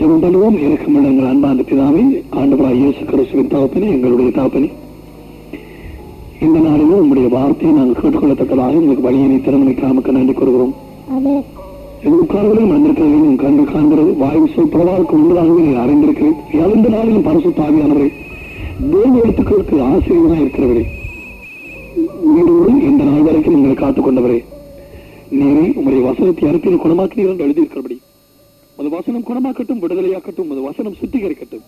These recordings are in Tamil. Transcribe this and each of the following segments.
ஜெபம் பண்ணுவோம். இரக்கமுள்ள எங்கள் அன்பார்ந்த பிதாவே, ஆண்டவராகிய இயேசு கிறிஸ்துவின் தகப்பனே, எங்களுடைய தகப்பனே, இந்த நாளிலும் உங்களுடைய வார்த்தையை நாங்கள் கேட்டுக்கொள்ளத்தக்கதாக எங்களுக்கு வழியினை திறமைக்காமக்கு நன்றி கூறுகிறோம். உட்கார்வதையும் வந்திருக்கிறதையும் கண்டு காண்கிறது வாயு சொல் பிரவாவுக்கு உள்ளதாகவே நீ அறிந்திருக்கிறேன். எந்த நாளிலும் பரிசுத்தாவியானவரே, தேவ எழுத்துக்களுக்கு ஆசிரியராக இருக்கிறவரே, உயிரோடு இந்த நாள் வரைக்கும் எங்களை காத்துக் கொண்டவரே, நீரே உங்களுடைய வசனத்தை அனுப்பின குணமாக்கினீர் என்று எழுதியிருக்கிறபடி அது வசனம் குணமாக்கட்டும், விடுதலையாக்கட்டும், அது வசனம் சுத்திகரிக்கட்டும்,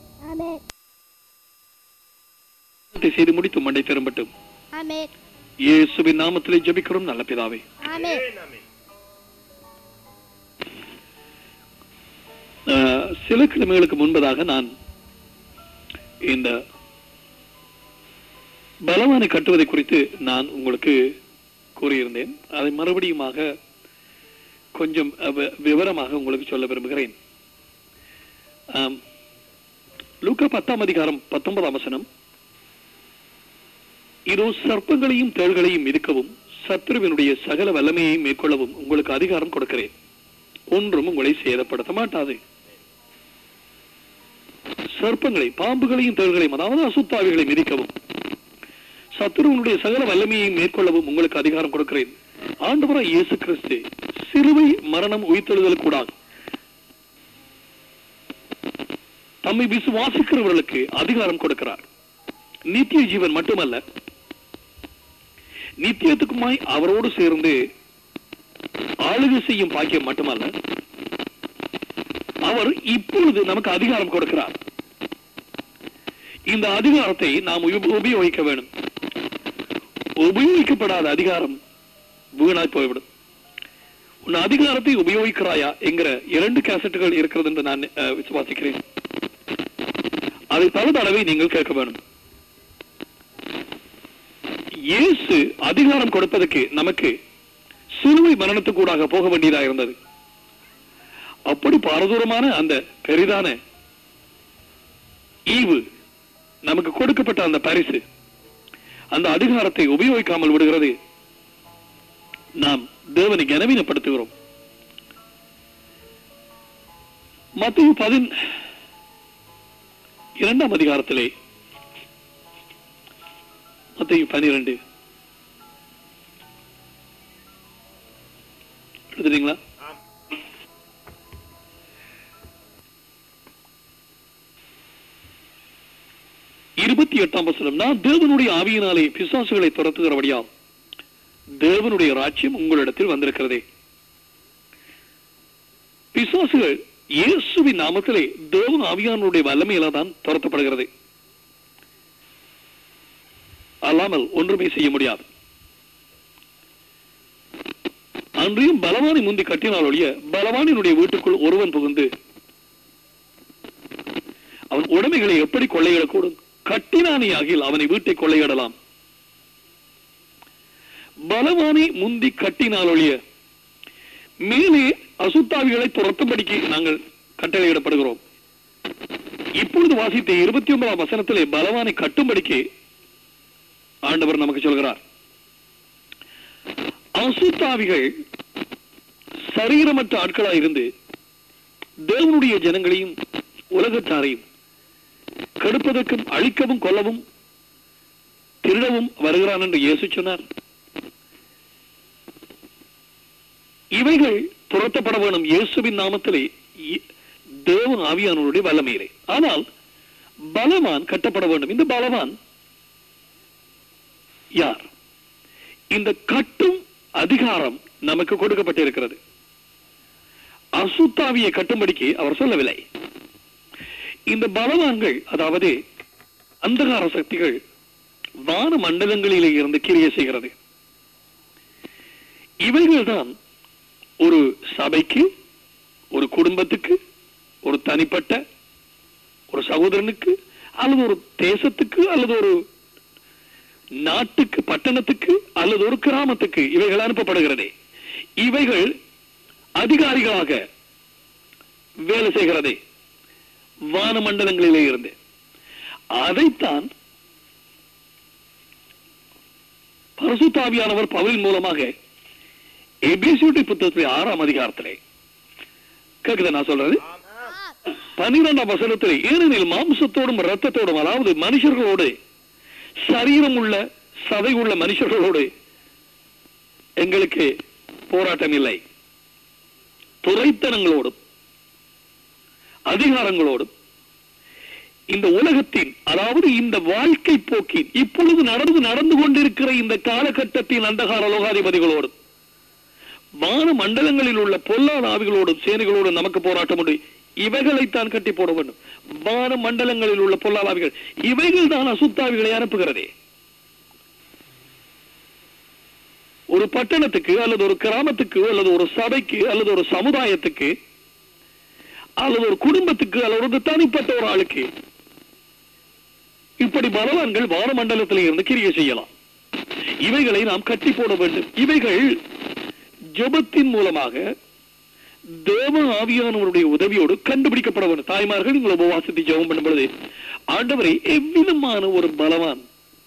செய்து முடித்து மண்டை திரும்பட்டும். இயேசுவின் நாமத்திலே ஜெபிக்கிறோம் நல்ல பிதாவே. சில கிழமைகளுக்கு முன்பதாக நான் இந்த பலவானை கட்டுவதை குறித்து நான் உங்களுக்கு கூறியிருந்தேன். அதை மறுபடியுமாக கொஞ்சம் விவரமாக உங்களுக்கு சொல்ல விரும்புகிறேன். லூக்கா 10ஆம் அதிகாரம் 19ஆம் வசனம், இதோ சர்ப்பங்களையும் தேள்களையும் மிதிக்கவும் சத்துருவினுடைய சகல வல்லமையை மேற்கொள்ளவும் உங்களுக்கு அதிகாரம் கொடுக்கிறேன், ஒன்றும் உங்களை சேதப்படுத்த மாட்டாது. சர்ப்பங்களை, பாம்புகளையும் தேள்களையும், அதாவது அசுத்தாவிகளை மிதிக்கவும் சத்துருவனுடைய சகல வல்லமையை மேற்கொள்ளவும் உங்களுக்கு அதிகாரம் கொடுக்கிறேன். ஆண்டவராகிய இயேசு கிறிஸ்து சிலுவை மரணம் உயிர்த்தெழுதல் கூடாது தம்மை விசுவாசிக்கிறவர்களுக்கு அதிகாரம் கொடுக்கிறார். நித்திய ஜீவன் மட்டுமல்ல, நித்தியத்துக்குமாய் அவரோடு சேர்ந்து ஆளுகை செய்யும் பாக்கியம் மட்டுமல்ல, அவர் இப்பொழுது நமக்கு அதிகாரம் கொடுக்கிறார். இந்த அதிகாரத்தை நாம் உபயோகிக்க வேண்டும். உபயோகிக்கப்படாத அதிகாரம் வீணாய் போய்விடும். உன் அதிகாரத்தை உபயோகிக்கிறாயா என்கிற 2 கேசட்டுகள் இருக்கிறது என்று நான் விசுவாசிக்கிறேன். அதை பல தடவை நீங்கள் கேட்க வேண்டும். இயேசு அதிகாரம் கொடுப்பதற்கு நமக்கு சிலுவை மரணத்துக்கூடாக போக வேண்டியதாக இருந்தது. அப்படி பாரதூரமான அந்த பெரிதான ஈவு நமக்கு கொடுக்கப்பட்ட அந்த பரிசு, அந்த அதிகாரத்தை உபயோகிக்காமல் விடுகிறது. நாம் தேவனை கனவீனப்படுத்துகிறோம். மத்தேயு 12ஆம் அதிகாரத்திலே, மத்தேயு 12 எழுதுறீங்களா? இருபத்தி 8ஆம் வசனம், நான் தேவனுடைய ஆவியினாலே பிசாசுகளை துரத்துகிறபடியால் தேவனுடைய ராஜ்யம் உங்களிடத்தில் வந்திருக்கிறதே. பிசாசுகள் இயேசுவின் நாமத்திலே தேவன் ஆவியானுடைய வல்லமையில தான் துரத்தப்படுகிறது. அல்லாமல் ஒன்றுமே செய்ய முடியாது. அன்றையும் பலவானை முந்தி கட்டினால் ஒழிய பலவானினுடைய வீட்டுக்குள் ஒருவன் புகுந்து அவன் உடைமைகளை எப்படி கொள்ளையிடக்கூடும்? கட்டினானே ஆகில் அவனை வீட்டை கொள்ளையிடலாம். பலவானை முந்தி கட்டினால் ஒழிய மேலே அசுத்தாவிகளை துரத்தும்படிக்கு நாங்கள் கட்டளையிடப்படுகிறோம். இப்பொழுது வாசித்த 29ஆம் வசனத்திலே பலவானை கட்டும்படிக்கு ஆண்டவர் நமக்கு சொல்கிறார். அசுத்தாவிகள் சரீரமற்ற ஆட்களாக இருந்து தேவனுடைய ஜனங்களையும் உலகத்தாரையும் கெடுப்பதற்கும் அழிக்கவும் கொல்லவும் திருடவும் வருகிறான் என்று இயேசு சொன்னார். இவைகள் துரத்தப்பட வேணும் இயேசுவின் நாமத்திலே, தேவன் ஆவியானவருடைய வல்லமையிலே. ஆனால் பலவான் கட்டப்பட வேண்டும். இந்த பலவான் யார்? இந்த கட்டும் அதிகாரம் நமக்கு கொடுக்கப்பட்டிருக்கிறது. அசுத்தாவியை கட்டும்படிக்கு அவர் சொல்லவில்லை. இந்த பலவான்கள், அதாவது அந்தகார சக்திகள் வான மண்டலங்களிலே இருந்து கிரியை செய்கிறது. இவைகள் தான் ஒரு சபைக்கு, ஒரு குடும்பத்துக்கு, ஒரு தனிப்பட்ட ஒரு சகோதரனுக்கு, அல்லது ஒரு தேசத்துக்கு, அல்லது ஒரு நாட்டுக்கு, பட்டணத்துக்கு, அல்லது ஒரு கிராமத்துக்கு இவைகள் அனுப்பப்படுகிறதே. இவைகள் அதிகாரிகளாக வேலை செய்கிறதே வான மண்டலங்களிலே இருந்து. அதைத்தான் பரிசுத்த ஆவியானவர் பவுலின் மூலமாக எபேசியருடைய புத்தகத்திலே 6ஆம் அதிகாரத்திலே, கேக்குதா நான் சொல்றது? 12ஆம் வசனத்தில், ஏனெனில் மாம்சத்தோடும் இரத்தத்தோடும், அதாவது மனுஷர்களோடு, சரீரம் உள்ள சதை உள்ள மனுஷர்களோடு எங்களுக்கு போராட்டம் இல்லை, துரைத்தனங்களோடும் அதிகாரங்களோடும் இந்த உலகத்தின், அதாவது இந்த வாழ்க்கை போக்கின் இப்பொழுது நடந்து கொண்டிருக்கிற இந்த காலகட்டத்தின் அந்தகார லோகாதிபதிகளோடும் வான மண்டலங்களில் உள்ள பொல்லாத ஆவிகளோடும் சேனைகளோடும் நமக்கு போராட்டம் உண்டு. இவைகளைத்தான் கட்டி போட வேண்டும். வான மண்டலங்களில் உள்ள பொல்லாத ஆவிகள், இவைகள் தான் அசுத்தாவிகளை அனுப்புகிறதே. ஒரு பட்டணத்துக்கு அல்லது ஒரு கிராமத்துக்கு அல்லது ஒரு சபைக்கு அல்லது ஒரு சமுதாயத்துக்கு அல்லது ஒரு குடும்பத்துக்கு அல்லது ஒரு தனிப்பட்ட ஒரு ஆளுக்கு இப்படி பலவான்கள் வானமண்டலத்தில் இருந்து கிரியை செய்யலாம். இவைகளை நாம் கட்டி போட வேண்டும். இவைகள் ஜெபத்தின் மூலமாக தேவ ஆவியானவருடைய உதவியோடு கண்டுபிடிக்கப்பட வேண்டும். தாய்மார்கள், நீங்கள் உபவாசத்தை ஜெபம் பண்ணும் பொழுது, ஆண்டவரை எவ்விதமான ஒரு பலவான்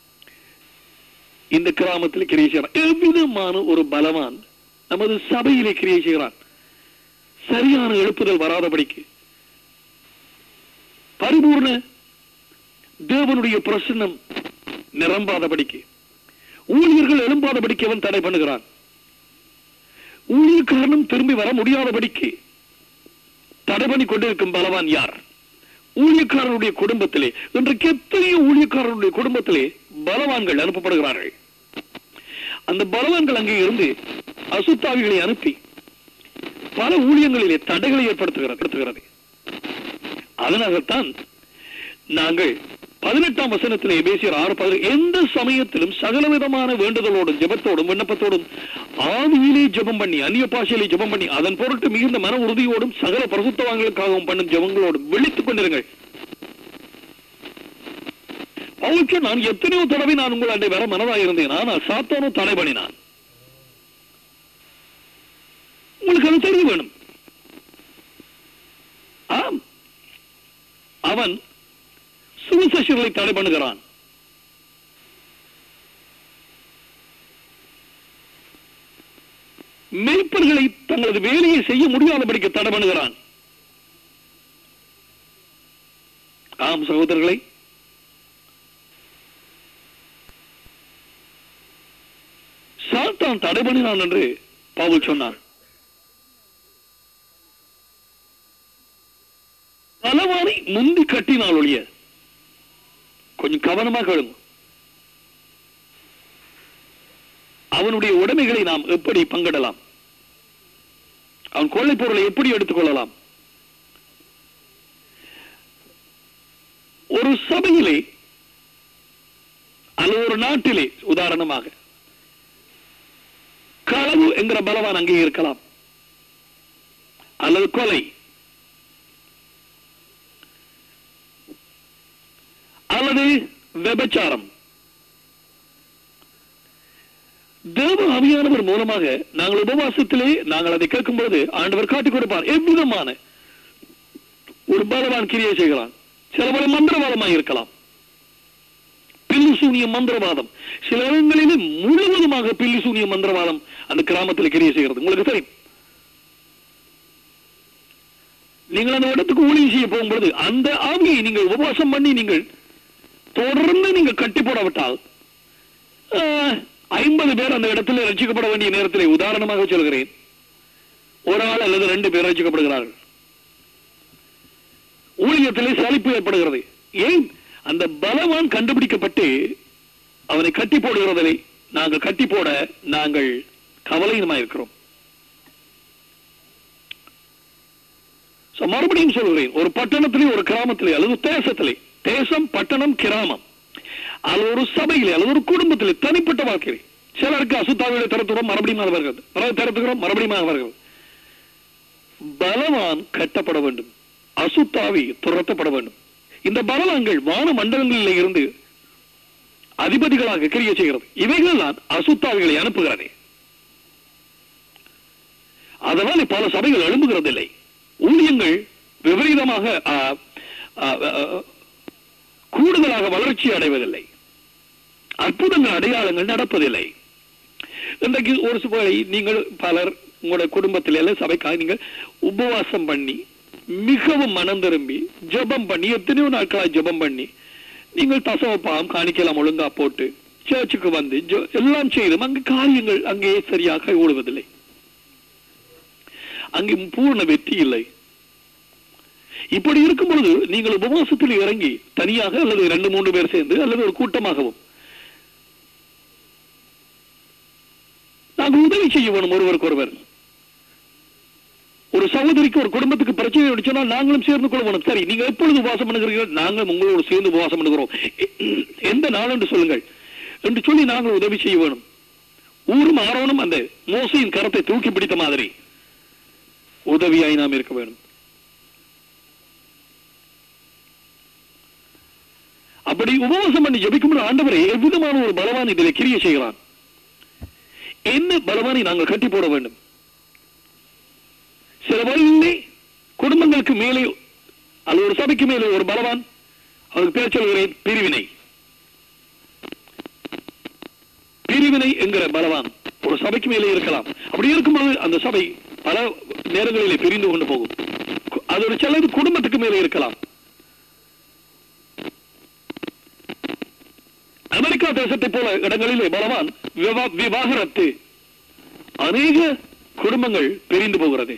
இந்த கிராமத்தில் கிரியை செய்கிறான், எவ்விதமான ஒரு பலவான் நமது சபையிலே கிரியை செய்கிறான், சரியான எழுப்புதல் வராதபடிக்கு, பரிபூர்ண தேவனுடைய பிரசன்னம் நிரம்பாதபடிக்கு, ஊழியர்கள் எழும்பாதபடிக்கு அவன் தடை பண்ணுகிறான். ஊழியக்காரனும் திரும்பி வர முடியாதபடிக்கு தடை பண்ணி கொண்டிருக்கும் பலவான் யார்? ஊழியக்காரனுடைய குடும்பத்திலே, இன்றைக்கு எத்தனையோ ஊழியக்காரனுடைய குடும்பத்திலே பலவான்கள் அனுப்பப்படுகிறார்கள். அந்த பலவான்கள் அங்கே இருந்து அசுத்தாவிகளை அனுப்பி பல ஊழியங்களிலே தடைகளை ஏற்படுத்துகிறது. அதனால்தான் நாங்கள் 18ஆம் வசனத்திலே எபேசியர் 6:10, எந்த சமயத்திலும் சகலவிதமான வேண்டுதலோடும் ஜெபத்தோடும் விண்ணப்பத்தோடும் ஆவியிலே ஜெபம் பண்ணி, அந்நிய பாஷையிலே ஜெபம் பண்ணி, அதன் பொருட்டு மிகுந்த மன உறுதியோடும் சகல பரிசுத்தவான்களுக்காகவும் பண்ணும் ஜெபங்களோடும் விழித்துக் கொண்டிருங்கள். அவளுக்கு நான் எத்தனையோ தடவை நான் உங்கள் அண்டை வர மனதாக இருந்தேன், ஆனால் சாத்தானோ தடை பண்ணினான். உங்களுக்கு அது தெரிய வேணும். ஆம், அவன் சுவிசேஷர்களை தடை பண்ணுகிறான். மேய்ப்பர்களை தங்களது வேலையை செய்ய முடியாதபடிக்கு தடை பண்ணுகிறான். ஆம் சகோதரர்களை, சாத்தான் தடை பண்ணினான் என்று பவுல் சொன்னார். பலவானை முந்தி கட்டினால் ஒழிய, கொஞ்சம் கவனமாக கேளுங்க, அவனுடைய உடைமைகளை நாம் எப்படி பங்கிடலாம், அவன் கொள்ளை பொருளை எப்படி எடுத்துக் கொள்ளலாம். ஒரு சபையிலே அல்லது ஒரு நாட்டிலே உதாரணமாக களவு என்கிற பலவான் அங்கே இருக்கலாம், அல்லது கொலை அல்லது விபச்சாரம். தேவ ஆவியானவர் மூலமாக நாங்கள் உபவாசத்திலே நாங்கள் அதை கேட்கும் பொழுது ஆண்டவர் காட்டிக் கொடுப்பார். எவ்விதமான ஒரு பலவான் கிரியை செய்கிறான். சில பல மந்திரவாதமாக இருக்கலாம், பில்லி சூனிய மந்திரவாதம். சில இடங்களிலே முழுவதுமாக பில்லி சூனிய மந்திரவாதம் அந்த கிராமத்தில் கிரியை செய்கிறது. உங்களுக்கு தெரியும், நீங்கள் அந்த இடத்துக்கு ஊழியம் செய்ய போகும்பொழுது அந்த ஆவியை நீங்கள் உபவாசம் பண்ணி நீங்கள் தொடர்ந்து நீங்கள் கட்டி போடவிட்டால் 50 பேர் அந்த இடத்துல ரட்சிக்கப்பட வேண்டிய நேரத்தில், உதாரணமாக சொல்கிறேன், ஒரு ஆள் அல்லது 2 பேர் ரட்சிக்கப்படுகிறார்கள். ஊழியத்திலே சலிப்பு ஏற்படுகிறது. ஏன்? அந்த பலவான் கண்டுபிடிக்கப்பட்டு அவனை கட்டி போடுகிறதை நாங்கள் கட்டி போட நாங்கள் கவலையுமாயிருக்கிறோம். மறுபடியும் சொல்கிறேன், ஒரு பட்டணத்திலே, ஒரு கிராமத்திலே அல்லது தேசத்திலே, தேசம், பட்டணம், கிராமம், அல்லது ஒரு சபையிலே அல்லது ஒரு குடும்பத்திலே, தனிப்பட்ட வாழ்க்கையிலே சிலருக்கு அசுத்தாவிகளை திறத்துகிறோம், மறுபடியும் வருகிறது, திறத்துகிறோம், மறுபடியும் வருகிறது. பலவான் கட்டப்பட வேண்டும், அசுத்தாவி துரத்தப்பட வேண்டும். இந்த பலவான்கள் வான மண்டலங்களில் இருந்து அதிபதிகளாக கிரியை செய்கிறது. இவைகள் தான் அசுத்தாவிகளை அனுப்புகிறது. அதனால பல சபைகள் எழும்புகிறதில்லை, ஊழியங்கள் விபரீதமாக கூடுதலாக வளர்ச்சி அடைவதில்லை, அற்புதங்கள் அடையாளங்கள் நடப்பதில்லை. இன்றைக்கு ஒரு சில நீங்கள் பலர் உங்களுடைய குடும்பத்தில் எல்லாம் சபைக்காக நீங்கள் உபவாசம் பண்ணி மிகவும் மனம் திரும்பி ஜெபம் பண்ணி, எத்தனையோ நாட்களாக ஜெபம் பண்ணி, நீங்கள் தசவப்பாகம் காணிக்கலாம் ஒழுங்கா போட்டு சர்ச்சுக்கு வந்து எல்லாம் செய்தும் அங்கு காரியங்கள் அங்கே சரியாக ஓடுவதில்லை, அங்கே பூர்ண வெற்றி இல்லை. இப்படி இருக்கும் பொழுது நீங்கள் உபவாசத்தில் இறங்கி தனியாக அல்லது 2-3 பேர் சேர்ந்து அல்லது ஒரு கூட்டமாகவும் நாங்கள் உதவி செய்ய வேணும் ஒருவருக்கு ஒருவர். ஒரு சகோதரிக்கு ஒரு குடும்பத்துக்கு பிரச்சனை சொன்னால் நாங்களும் சேர்ந்து கொள்ள வேணும். சரி, நீங்க எப்பொழுது உபவாசம் பண்ணுகிறீர்கள்? நாங்கள் உங்களோடு சேர்ந்து உபவாசம் பண்ணுகிறோம். எந்த நாள் என்று சொல்லுங்கள் என்று சொல்லி நாங்கள் உதவி செய்ய வேணும். ஊரும் ஆரோனும் அந்த மோசையின் கரத்தை தூக்கி பிடித்த மாதிரி உதவியாய் நாம் இருக்க வேண்டும். அப்படி உபவாசம் பண்ணி ஜபிக்கும் ஆண்டவரை எவ்விதமான ஒரு பலவான் இதில் கிரியை செய்கிறான். என்ன பலவானை நாங்கள் கட்டி போட வேண்டும். சில வழியிலே குடும்பங்களுக்கு மேலே அல்லது ஒரு சபைக்கு மேலே ஒரு பலவான், அவருக்கு பேர் சொல்கிறேன் பிரிவினை. பிரிவினை என்கிற பலவான் ஒரு சபைக்கு மேலே இருக்கலாம். அப்படி இருக்கும்போது அந்த சபை பல நேரங்களிலே பிரிந்து கொண்டு போகும். அது ஒரு சிலது குடும்பத்துக்கு மேலே இருக்கலாம். அமெரிக்கா தேசத்தை போல இடங்களிலே பலவான் விவாகரத்து, அநேக குடும்பங்கள் பிரிந்து போகிறது,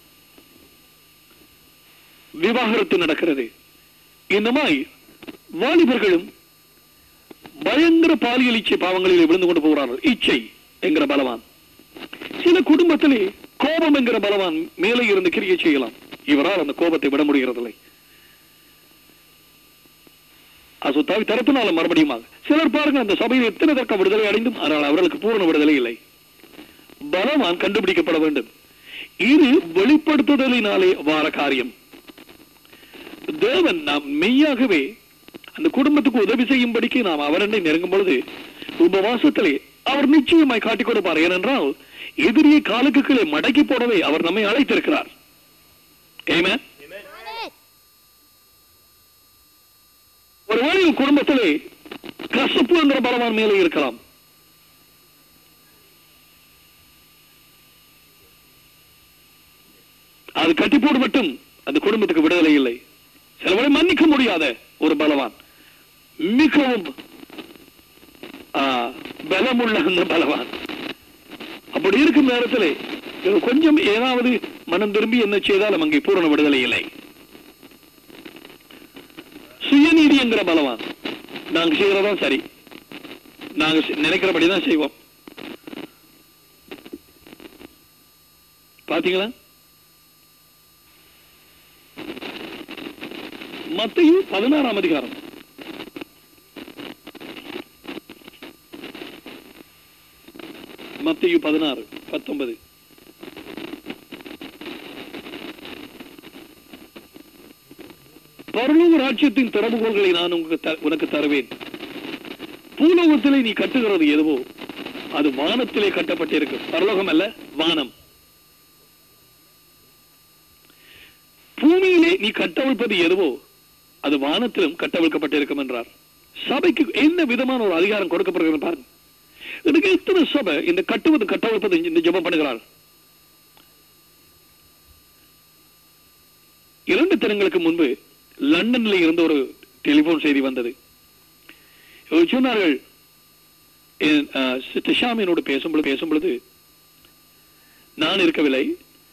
விவாகரத்து நடக்கிறது. இந்த மாதிரி வாலிபர்களும் பயங்கர பாலியல் இச்சை பாவங்களில் விழுந்து கொண்டு போகிறார்கள். இச்சை என்கிற பலவான். சில குடும்பத்திலே கோபம் என்கிற பலவான் மேலே இருந்து கிரியை செய்யலாம். இவரால் அந்த கோபத்தை விட முடிகிறதில்லை. அசுத்தாவி தரத்தினால மறுபடியும் சிலர் பாருங்க, அந்த சபையில் எத்தனை தர்க்க விடுதலை அடைந்தும் ஆனால் அவர்களுக்கு பூரண விடுதலை இல்லை. பலவான் கண்டுபிடிக்கப்பட வேண்டும். இது வெளிப்படுத்துதலினாலே வார காரியம். தேவன் நாம் மெய்யாகவே அந்த குடும்பத்துக்கு உதவி செய்யும்படிக்கு நாம் அவரண்டை நெருங்கும் பொழுது உபவாசத்திலே அவர் நிச்சயமாய் காட்டிக் கொடுப்பார். ஏனென்றால் எதிரியை காலுக்கு கீழே மடக்கி போடவே அவர் நம்மை அழைத்திருக்கிறார். ஆமென். ஒருவேளை குடும்பத்திலே கசப்பு என்கிற பலவான் மேலே இருக்கலாம். அது கட்டிப்போடு மட்டும் அந்த குடும்பத்துக்கு விடுதலை இல்லை. சிலவரை மன்னிக்க முடியாத ஒரு பலவான், மிகவும் பலமுள்ள அந்த பலவான். அப்படி இருக்கும் நேரத்திலே கொஞ்சம் ஏதாவது மனம் திரும்பி என்ன செய்தாலும் அங்கே பூரண விடுதலை இல்லை. சுயநீதி என்கிற பலவான், நாங்க செய்யறதா சரி, நாங்க நினைக்கிறபடிதான் செய்வோம். பாத்தீங்களா? மத்தேயு 16ஆம் அதிகாரம் மத்தேயு 16:19. பரலோக ராஜ்யத்தின் திறவுகோல்களை நான் உனக்கு தருவேன். பூலோகத்திலே நீ கட்டுகிறது எதுவோ அது வானத்திலே கட்டப்பட்டிருக்கு. பரலோகம் அல்ல, வானம். பூமியிலே நீ கட்டவிழ்ப்பது எதுவோ அது வானத்திலும் கட்டவிழ்க்கப்பட்டிருக்கும் என்றார். சபைக்கு என்ன விதமான ஒரு அதிகாரம் கொடுக்கப்படுகிறது பாருங்க. எனக்கு எத்தனை சபை இந்த கட்டுவது கட்டவிழ்ப்பது இந்த ஜெபம் பண்ணுகிறார். 2 தினங்களுக்கு முன்பு லண்டன்ல இருந்து ஒரு டெலிபோன் செய்தி வந்தது. சொன்னார்கள், என்னோடு பேசும் பொழுது நான் இருக்கவில்லை.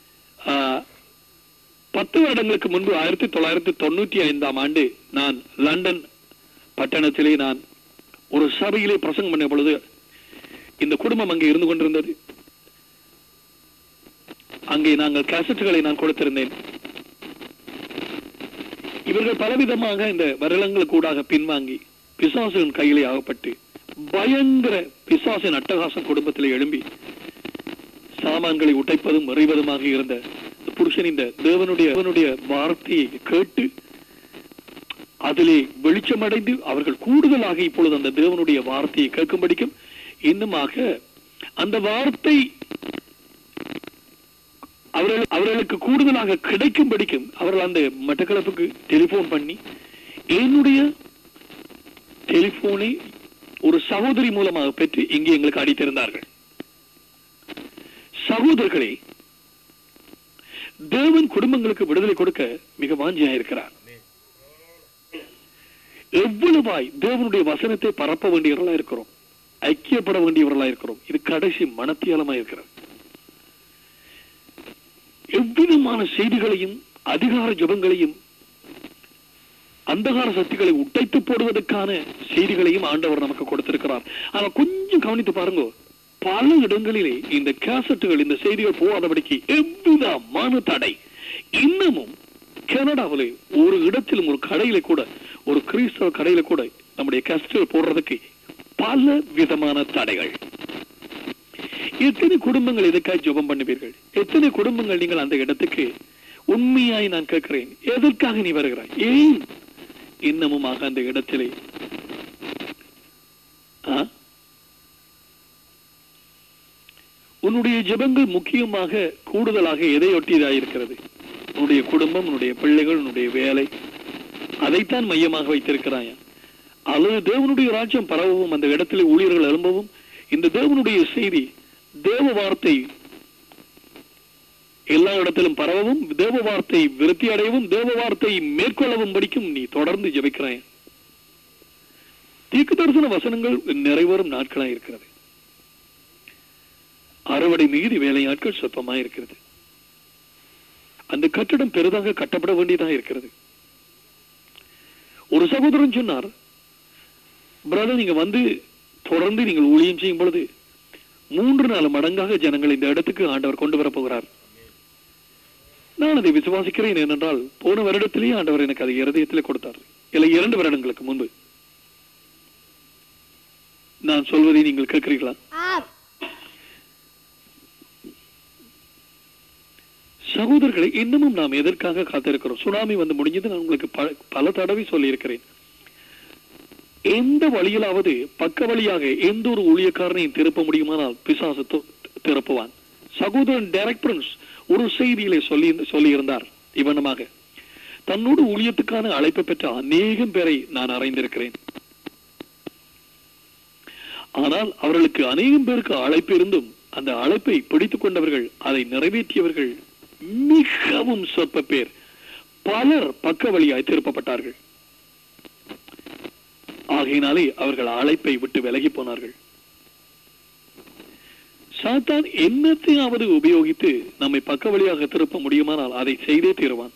10 வருடங்களுக்கு முன்பு 1995ஆம் ஆண்டு நான் லண்டன் பட்டணத்திலே நான் ஒரு சபையிலே பிரசங்கம் பண்ண பொழுது இந்த குடும்பம் அங்கே இருந்து கொண்டிருந்தது. அங்கே நாங்கள் கேசட்டுகளை நான் கொடுத்திருந்தேன். இவர்கள் பலவிதமாக இந்த வருடங்களுக்கு கூடாக பின்வாங்கி பிசாசின் கையிலே ஆகப்பட்டு பயங்கர பிசாசின் அட்டகாசம் குடும்பத்திலே எழும்பி சாமான்களை உடைப்பதும் எறிவதுமாக இருந்த புருஷன் இந்த தேவனுடைய வார்த்தையை கேட்டு அதிலே வெளிச்சமடைந்து அவர்கள் கூடுதலாக இப்பொழுது அந்த தேவனுடைய வார்த்தையை கேட்கும்படிக்கும் இன்னுமாக அந்த வார்த்தை அவர்களுக்கு கூடுதலாக கிடைக்கும்படிக்கும் அவர்கள் அந்த மட்டக்களப்புக்கு டெலிபோன் பண்ணி என்னுடைய டெலிபோனை ஒரு சகோதரி மூலமாக பெற்று இங்கே எங்களுக்கு அடித்திருந்தார்கள். சகோதரர்களே, தேவன் குடும்பங்களுக்கு விடுதலை கொடுக்க மிக வாஞ்சியாயிருக்கிறார். எவ்வளவாய் தேவனுடைய வசனத்தை பரப்ப வேண்டியவர்களா இருக்கிறோம், ஐக்கியப்பட வேண்டியவர்களா இருக்கிறோம். இது கடைசி மனத்தியாலமா இருக்கிறது. எவ்விதமான செய்திகளையும் அதிகார ஜபங்களையும் அந்தகார சக்திகளை உடைத்து போடுவதற்கான செய்திகளையும் ஆண்டவர் நமக்கு கொடுத்திருக்கிறார். ஆனா கொஞ்சம் கவனித்து பாருங்க, பல இடங்களிலே இந்த கேசட்டுகள், இந்த செய்திகள் போகாதபடிக்கு எவ்விதமான தடை. இன்னமும் கனடாவிலே ஒரு இடத்திலும், ஒரு கடையில கூட, ஒரு கிறிஸ்தவ கடையில கூட நம்முடைய கேசட்டுகள் போடுறதுக்கு பல விதமான தடைகள். எத்தனை குடும்பங்கள் இதற்காக ஜெபம் பண்ணுவீர்கள்? எத்தனை குடும்பங்கள் நீங்கள் அந்த இடத்துக்கு உண்மையாய் நான் கேட்கிறேன், எதற்காக நீ வருகிறாய்? ஏன் இன்னமுமாக அந்த இடத்திலே உன்னுடைய ஜெபங்கள் முக்கியமாக கூடுதலாக எதையொட்டியதாக இருக்கிறது? உன்னுடைய குடும்பம், உன்னுடைய பிள்ளைகள், உன்னுடைய வேலை, அதைத்தான் மையமாக வைத்திருக்கிறாயா? அல்லது தேவனுடைய ராஜ்யம் பரவவும், அந்த இடத்திலே ஊழியர்கள் எழும்பவும், இந்த தேவனுடைய செய்தி, தேவ வார்த்தை எல்லா இடத்திலும் பரவவும், தேவ வார்த்தை விருத்தி அடையவும், தேவ வார்த்தை மேற்கொள்ளவும் படிக்கும் நீ தொடர்ந்து ஜெபிக்கிறாய். தீர்க்க தரிசன வசனங்கள் நிறைவேறும் நாட்களாக இருக்கிறது. அறுவடை மீதி வேலையாட்கள் சொற்பமாக இருக்கிறது. அந்த கட்டடம் பெரிதாக கட்டப்பட வேண்டியதாக இருக்கிறது. ஒரு சகோதரன் சொன்னார், பிரதர், நீங்க வந்து தொடர்ந்து நீங்கள் ஊழியம் செய்யும் பொழுது 3-4 மடங்காக ஜனங்கள் இந்த இடத்துக்கு ஆண்டவர் கொண்டு வரப் போகிறார். நான் அதை விசுவாசிக்கிறேன். ஏனென்றால் போன வருடத்திலேயே ஆண்டவர் எனக்கு அதை இருதயத்திலே கொடுத்தார். இல்லை, 2 வருடங்களுக்கு முன்பு. நான் சொல்வதை நீங்கள் கேட்கிறீர்களா? சகோதரர்களை, இன்னமும் நாம் எதற்காக காத்திருக்கிறோம்? சுனாமி வந்து முடிஞ்சது. நான் உங்களுக்கு பல தடவை சொல்லி இருக்கிறேன், எந்த வழியிலாவது பக்க வழியாக எந்த ஒரு ஊழியக்காரனையும் திருப்ப முடியுமானால் பிசாசு திருப்புவான். சகோதரன் டெரக் பிரின்ஸ் ஒரு செய்தியிலே சொல்லி இருந்தார், இவனமாக தன்னோடு ஊழியத்துக்கான அழைப்பு பெற்ற அநேகம் பேரை நான் அறிந்திருக்கிறேன். ஆனால் அவர்களுக்கு அநேகம் பேருக்கு அழைப்பு இருந்தும் அந்த அழைப்பை பிடித்துக் கொண்டவர்கள், அதை நிறைவேற்றியவர்கள் மிகவும் சொற்ப பேர். பலர் பக்க வழியாய் திருப்பப்பட்டார்கள். ஆகையினாலே அவர்கள் அழைப்பை விட்டு விலகி போனார்கள். சாத்தான் என்னத்தையாவது உபயோகித்து நம்மை பக்க வழியாக திருப்ப முடியுமானால் அதை செய்தே தீருவான்.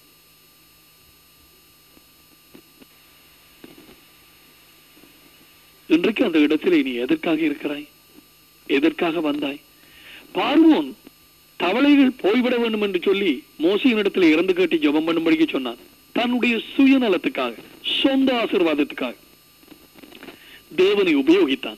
இன்றைக்கு அந்த இடத்திலே நீ எதற்காக இருக்கிறாய்? எதற்காக வந்தாய்? பார்வோன் தவளைகள் போய்விட வேண்டும் என்று சொல்லி மோசையின் இடத்துல இறந்து கேட்டு ஜெபம் பண்ணும்படிக்கு சொன்னான். தன்னுடைய சுயநலத்துக்காக, சொந்த ஆசீர்வாதத்துக்காக தேவனை உபயோகித்தான்.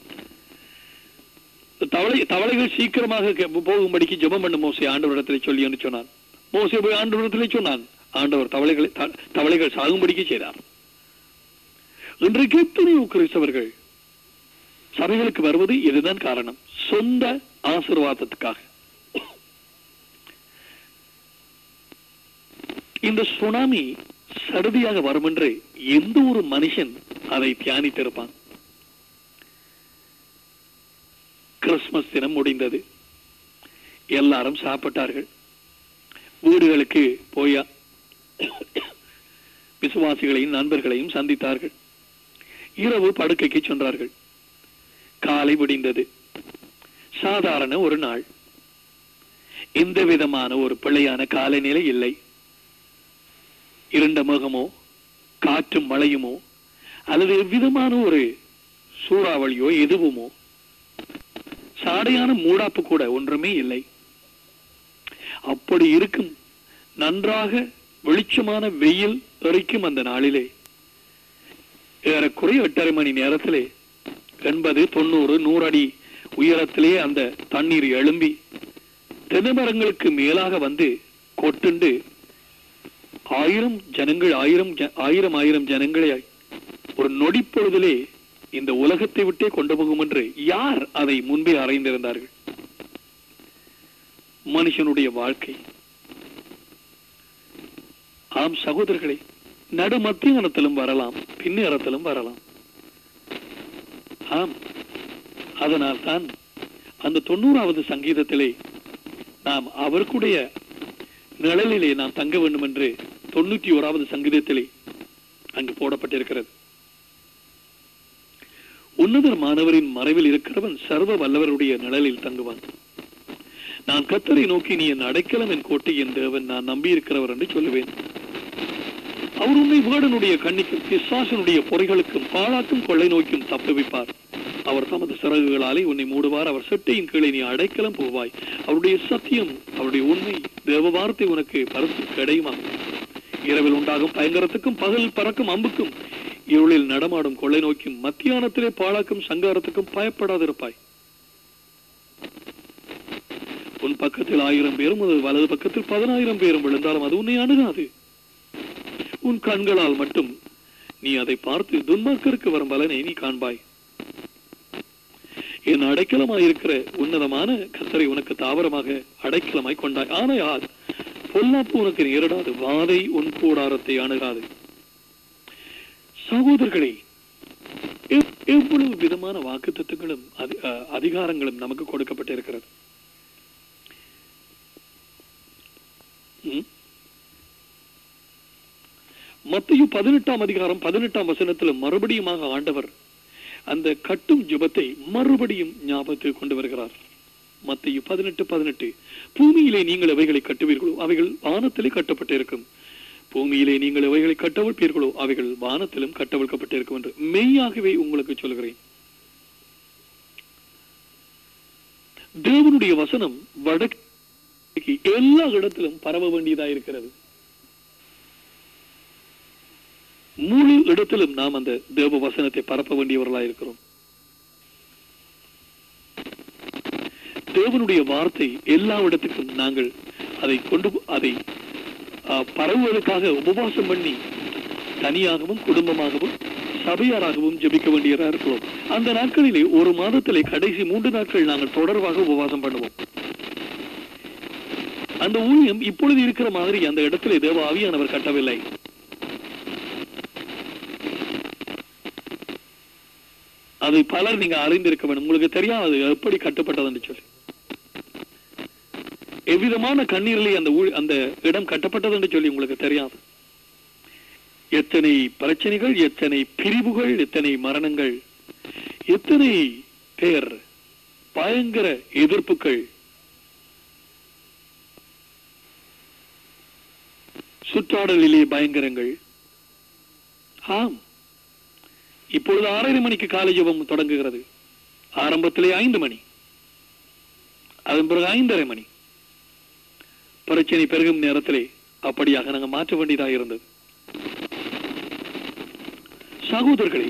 தவளைகள் சீக்கிரமாக போகும்படிக்கு ஜெபம் பண்ண மோசே ஆண்டவரிடத்திலே சொல்லி என்று சொன்னான். மோசே போய் ஆண்டவரிடத்திலே சொன்னான். ஆண்டவர் தவளைகள் சாகும்படிக்கு செய்தார். இன்றைக்கு எத்தனையோ கிறிஸ்தவர்கள் சபைகளுக்கு வருவது இதுதான் காரணம், சொந்த ஆசீர்வாதத்துக்காக. இந்த சுனாமி சடுதியாக வரும் என்று எந்த ஒரு மனுஷன் அதை தியானித்திருப்பான்? கிறிஸ்துமஸ் தினம் முடிந்தது. எல்லாரும் சாப்பிட்டார்கள். வீடுகளுக்கு போய் விசுவாசிகளையும் நண்பர்களையும் சந்தித்தார்கள். இரவு படுக்கைக்கு சென்றார்கள். காலை விடிந்தது. சாதாரண ஒரு நாள். எந்த விதமான ஒரு பிழையான காலநிலை இல்லை. இருண்ட மேகமோ காற்றும் மழையுமோ அல்லது எவ்விதமான ஒரு சூறாவளியோ எதுவுமோ, சாடையான மூடாப்பு கூட ஒன்றுமே இல்லை. அப்படி இருக்கும் நன்றாக வெளிச்சமான வெயில் எரிக்கும் அந்த நாளிலே ஏறக்குறைய 8:30 மணி நேரத்திலே 80, 90, 100 அடி உயரத்திலே அந்த தண்ணீர் எழும்பி தென்னைமரங்களுக்கு மேலாக வந்து கொட்டுண்டு ஆயிரம் ஜனங்களை ஒரு நொடி பொழுதிலே இந்த உலகத்தை விட்டே கொண்டு போகும் என்று யார் அதை முன்பே அறிந்திருந்தார்கள்? மனுஷனுடைய வாழ்க்கை. ஆம் சகோதரர்களே, நடு மத்தியானத்திலும் வரலாம், பின்னேரத்திலும் வரலாம். ஆம், அதனால் தான் அந்த 90வது சங்கீதத்திலே நாம் அவருக்குடைய நிழலிலே நாம் தங்க வேண்டும் என்று 91வது சங்கீதத்திலே அங்கு போடப்பட்டிருக்கிறது. உன்னதர் மாணவரின் மறைவில் இருக்கிறவன் சர்வ வல்லவருடைய நிழலில் தங்குவான். நான் கர்த்தரை நோக்கி, நீ என் அடைக்கலம், என் கோட்டை, என் தேவன், நான் நம்பி இருக்கிறவர் என்று சொல்லுவேன். அவர் உன்னை வேடனுடைய கண்ணிக்கும் பிசாசனுடைய பொறைகளுக்கும் பாழாக்கும் கொள்ளை நோய்க்கும் தப்புவிப்பார். அவர் தமது சிறகுகளாலே உன்னை மூடுவார். அவர் செட்டையின் கீழே நீ அடைக்கலம் போவாய். அவருடைய சத்தியம், அவருடைய உண்மை, தேவ வார்த்தை உனக்கு பரிசு கிடையுமாகும். இரவில் உண்டாகும் பயங்கரத்துக்கும் பகலில் பறக்கும் அம்புக்கும் இருளில் நடமாடும் கொள்ளை நோய்க்கும் மத்தியானத்திலே பாழாக்கும் சங்காரத்துக்கும் பயப்படாதிருப்பாய். உன் பக்கத்தில் 1000 பேரும் வலது பக்கத்தில் 10,000 பேரும் விழுந்தாலும் அது உன்னை அணுகாது. உன் கண்களால் மட்டும் நீ அதை பார்த்து துன்மார்க்கருக்கு வரும் பலனை நீ காண்பாய். என் அடைக்கலமாயிருக்கிற உன்னதமான கர்த்தரை உனக்கு தாவரமாக அடைக்கலமாய் கொண்டாய். ஆனையால் பொல்லாப்பு உனக்கு நேரிடாது, வாதை உன் கூடாரத்தை அணுகாது. சகோதரர்களே, எவ்வளவு விதமான வாக்குத்தத்தங்களும் அதிகாரங்களும் நமக்கு கொடுக்கப்பட்டிருக்கிறது. மத்தேயு 18ஆம் அதிகாரம் 18ஆம் வசனத்தில் மறுபடியுமாக ஆண்டவர் அந்த கட்டும் ஜெபத்தை மறுபடியும் ஞாபகத்தில் கொண்டு வருகிறார். மத்தேயு 18:18, பூமியிலே நீங்கள் எவைகளை கட்டுவீர்களோ அவைகள் வானத்திலே கட்டப்பட்டிருக்கும், பூமியிலே நீங்கள் எவைகளை கட்டவிழ்ப்பீர்களோ அவைகள் வானத்திலும் கட்டவிழ்க்கப்பட்டிருக்கும் என்று மெய்யாகவே உங்களுக்கு சொல்கிறேன். தேவனுடைய வசனம் வடக்கு எல்லா இடத்திலும் பரவ வேண்டியதா இருக்கிறது. முழு இடத்திலும் நாம் அந்த தேவ வசனத்தை பரப்ப வேண்டியவர்களாக இருக்கிறோம். தேவனுடைய வார்த்தை எல்லா இடத்துக்கும் நாங்கள் அதை பரவுவதற்காக உபவாசம் பண்ணி தனியாகவும் குடும்பமாகவும் சபையாராகவும் ஜெபிக்க வேண்டியதாக இருக்கிறோம். அந்த நாட்களிலே ஒரு மாதத்திலே கடைசி 3 நாட்கள் நாங்கள் தொடர்பாக உபவாசம் பண்ணுவோம். அந்த ஊழியம் இப்பொழுது இருக்கிற மாதிரி அந்த இடத்திலே தேவ ஆவியானவர் கட்டவில்லை. அதை பலர் நீங்க அறிந்திருக்க வேண்டும். உங்களுக்கு தெரியாது எப்படி கட்டப்பட்டது என்று சொல்லி. எவ்விதமான கண்ணீரிலே அந்த இடம் கட்டப்பட்டது என்று சொல்லி உங்களுக்கு தெரியாது. எத்தனை பிரச்சனைகள், எத்தனை பிரிவுகள், எத்தனை மரணங்கள், எத்தனை பேர், பயங்கர எதிர்ப்புகள், சுற்றாடலிலே பயங்கரங்கள். ஆம், இப்பொழுது 6:30 மணிக்கு காலை ஜெபம் தொடங்குகிறது. ஆரம்பத்திலே 5 மணி, அதன் பிறகு 5:30 மணி. பிரச்சனை பெருகும் நேரத்திலே அப்படியாக நாங்கள் மாற்ற வேண்டியதாக இருந்தது. சகோதரர்களே,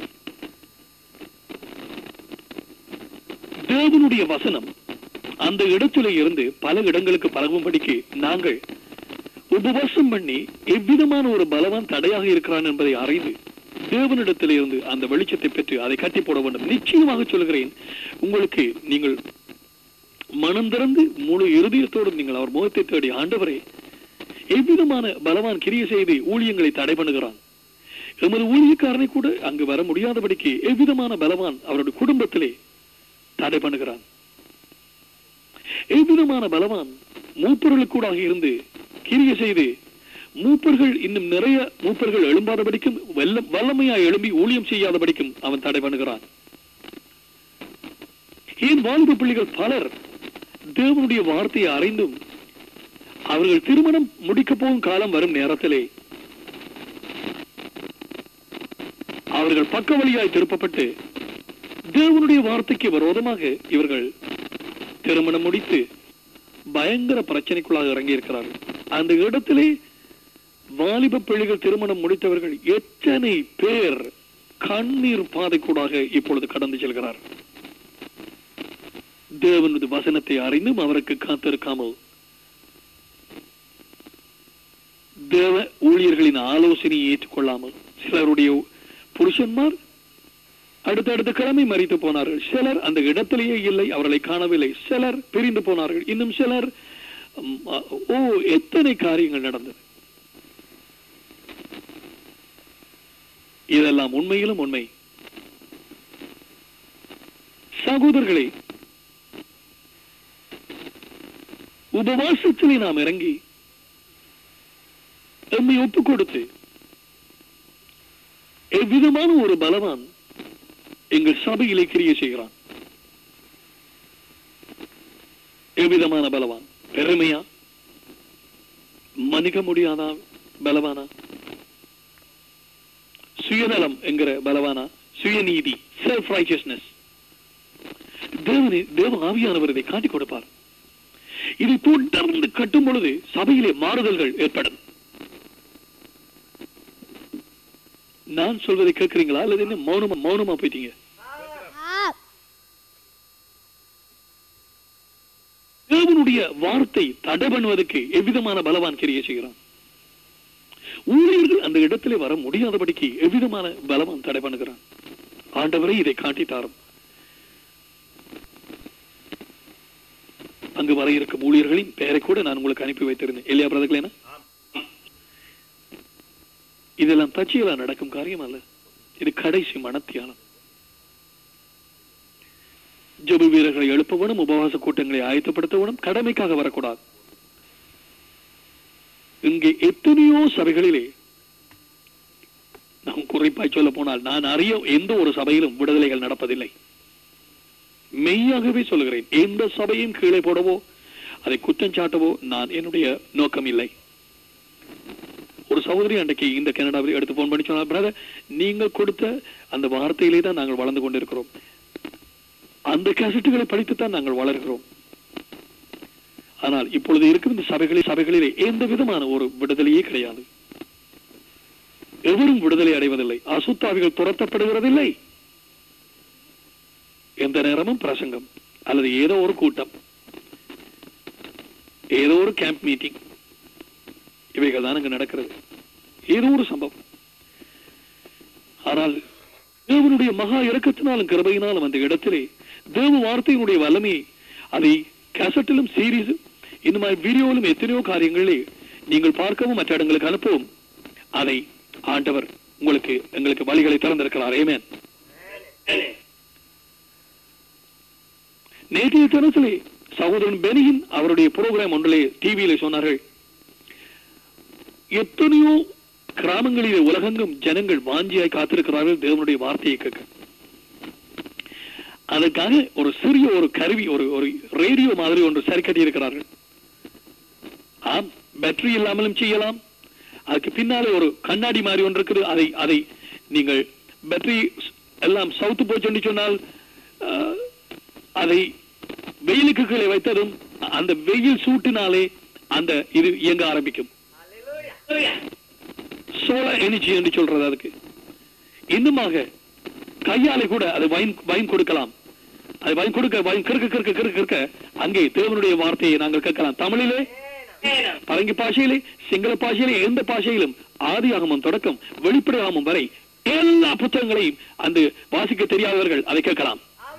தேவனுடைய வசனம் அந்த இடத்திலே இருந்து பல இடங்களுக்கு பரவும்படிக்கு நாங்கள் உபவாசம் பண்ணி எவ்விதமான ஒரு பலவான் தடையாக இருக்கிறான் என்பதை அறிந்து தேவனிடத்திலே இருந்து அந்த வெளிச்சத்தை பெற்று அதை கட்டி போட வேண்டும். நிச்சயமாக சொல்கிறேன், உங்களுக்கு நீங்கள் மனம் திறந்து முழு இருதயத்தோடு நீங்கள் அவர் முகத்தை தேடி, ஆண்டவரே, எவ்விதமான பலவான் கிரியை செய்து ஊழியங்களை தடை பண்ணுகிறான், எமது ஊழியக்காரனை கூட அங்கு வர முடியாதபடிக்கு எவ்விதமான பலவான் அவருடைய குடும்பத்திலே தடை பண்ணுகிறான், எவ்விதமான பலவான் மூப்பர்களுக்கு கூட இருந்து கிரியை செய்து மூப்பர்கள் இன்னும் நிறைய மூப்பர்கள் எழும்பாதபடிக்கும் வல்லமையாய் எழும்பி ஊழியம் செய்யாதபடிக்கும் அவன் தடை பண்ணுகிறான். ஏன் வாலிப பிள்ளைகள் பலர் தேவனுடைய வார்த்தையை அறிந்தும் அவர்கள் திருமணம் முடிக்க போகும் காலம் வரும் நேரத்திலே அவர்கள் பக்க வழியாய் திருப்பப்பட்டு தேவனுடைய வார்த்தைக்கு விரோதமாக இவர்கள் திருமணம் முடித்து பயங்கர பிரச்சனைக்குள்ளாக இறங்கி இருக்கிறார்கள். அந்த இடத்திலே வாலிப பிள்ளைகள் திருமணம் முடித்தவர்கள் எத்தனை பேர் கண்ணீர் பாதைக்கூடாக இப்பொழுது கடந்து செல்கிறார். தேவனுடைய வசனத்தை அறிந்தும் அவருக்கு காத்திருக்காமல் தேவ ஊழியர்களின் ஆலோசனையை ஏற்றுக்கொள்ளாமல் சிலருடைய புருஷன்மார் அடுத்தடுத்த கிழமை மரித்து போனார்கள். சிலர் அந்த இடத்திலேயே இல்லை, அவர்களை காணவில்லை. சிலர் பிரிந்து போனார்கள். இன்னும் சிலர் எத்தனை காரியங்கள் நடந்தது. இதெல்லாம் உண்மையிலும் உண்மை. சகோதரர்களே, உபவாசத்திலே நாம் இறங்கி தம்மை ஒப்புக் கொடுத்து எவ்விதமான ஒரு பலவான் எங்கள் சபையிலே கிரியை செய்கிறான். எவ்விதமான பலவான்? பெருமையா? மன்னிக்க முடியாதா பலவானா? சுயநலம் என்கிற பலவானா? சுயநீதி, செல்ஃப் ரைச்சியஸ்னஸ். தேவ ஆவியானவர் இதை காட்டிக் கொடுப்பார். இதை தொடர்ந்து கட்டும் பொழுது சபையிலே மாறுதல்கள் ஏற்படும். நான் சொல்வதை கேட்கிறீங்களா அல்லது என்ன மௌனமா போயிட்டீங்க? தேவனுடைய வார்த்தை தடை பண்ணுவதற்கு எவ்விதமான பலவான் கிரியை செய்கிறான். ஊழியர்கள் அந்த இடத்திலே வர முடியாதபடிக்கு எவ்விதமான பலவான் தடை பண்ணுகிறான். ஆண்டவரை இதை காட்டித்தாரும். அங்கு வர இருக்கும் ஊழியர்களின் பெயரை கூட நான் உங்களுக்கு அனுப்பி வைத்திருந்தேன் இல்லையா பிரதர்களேனா? இதெல்லாம் தச்சியலா நடக்கும் காரியம் அல்ல. இது கடைசி மனத்தியாலம். ஜெப வீரர்களை எழுப்பவனும் உபவாச கூட்டங்களை ஆயத்தப்படுத்தவனும் கடமைக்காக வரக்கூடாது. இங்கே எத்தனையோ சபைகளிலே, நாம் குறிப்பாய் சொல்ல போனால் நான் அறிய எந்த ஒரு சபையிலும் விடுதலைகள் நடப்பதில்லை. மெய்யாகவே சொல்லுகிறேன். எந்த சபையும் கீழே போடவோ அதை குற்றம் சாட்டவோ நான் என்னுடைய நோக்கம் இல்லை. ஒரு சகோதரி அன்றைக்கு இந்த கனடாவில் எடுத்து போன் பண்ணி சொன்னார், பிரதர் நீங்கள் கொடுத்த அந்த வார்த்தையிலே தான் நாங்கள் வளர்ந்து கொண்டிருக்கிறோம், அந்த கேசட்டுகளை படித்துத்தான் நாங்கள் வளர்கிறோம். ஆனால் இப்பொழுது இருக்கிற இந்த சபைகளிலே எந்த விதமான ஒரு விடுதலையே கிடையாது. எவரும் விடுதலை அடைவதில்லை. அசுத்தாவிகள் துரத்தப்படுகிறதில்லை. எந்த நேரமும் பிரசங்கம் அல்லது ஏதோ ஒரு கூட்டம், ஏதோ ஒரு கேம்ப் மீட்டிங், இவைகள் தான் அங்கு நடக்கிறது. ஏதோ ஒரு சம்பவம். ஆனால் தேவனுடைய மகா இரக்கத்தினாலும் கிருபையினாலும் அந்த இடத்திலே தேவ வார்த்தையினுடைய வல்லமையை அதை கேசட்டிலும் சீரீஸ் இந்த மாதிரி வீடியோவிலும் எத்தனையோ காரியங்களே நீங்கள் பார்க்கவும் மற்ற இடங்களுக்கு அனுப்பவும் அதை ஆண்டவர் எங்களுக்கு வழிகளை திறந்திருக்கிறார். ஆமென். நேற்றைய தினத்திலே சகோதரன் பெனியின் அவருடைய புரோகிராம் ஒன்றிலே டிவியிலே சொன்னார்கள், எத்தனையோ கிராமங்களிலே உலகெங்கும் ஜனங்கள் வாஞ்சியாய் காத்திருக்கிறார்கள் தேவனுடைய வார்த்தையை கேட்க. அதற்காக ஒரு சிறிய ஒரு கருவி, ஒரு ரேடியோ மாதிரி ஒன்று சரி கட்டி இருக்கிறார்கள். ஆம், பேட்டரி இல்லாமலும் செய்யலாம். அதுக்கு பின்னாலே ஒரு கண்ணாடி மாதிரி ஒன்று இருக்குது. அதை நீங்கள் பேட்டரி எல்லாம் சவுத்து போச்சு சொன்னால் அதை வெயிலுக்கு கீழே வைத்ததும் அந்த வெயில் சூட்டினாலே அந்த இது இயங்க ஆரம்பிக்கும். சோலார் எனர்ஜி என்று சொல்றது. அதுக்கு இன்னுமாக கையாலே கூட அது வைன் கொடுக்கலாம். அது வைன் கொடுக்க அங்கே தேவனுடைய வார்த்தையை நாங்கள் கேட்கலாம். தமிழிலே, பரங்கி பாஷையிலே, சிங்கள பாஷையிலே, எந்த பாஷையிலும் ஆதியாகமம் தொடக்கம் வெளிப்படையாகமம் வரை எல்லா புத்தகங்களையும் அந்த வாசிக்க தெரியாதவர்கள் அதை கேட்கலாம்.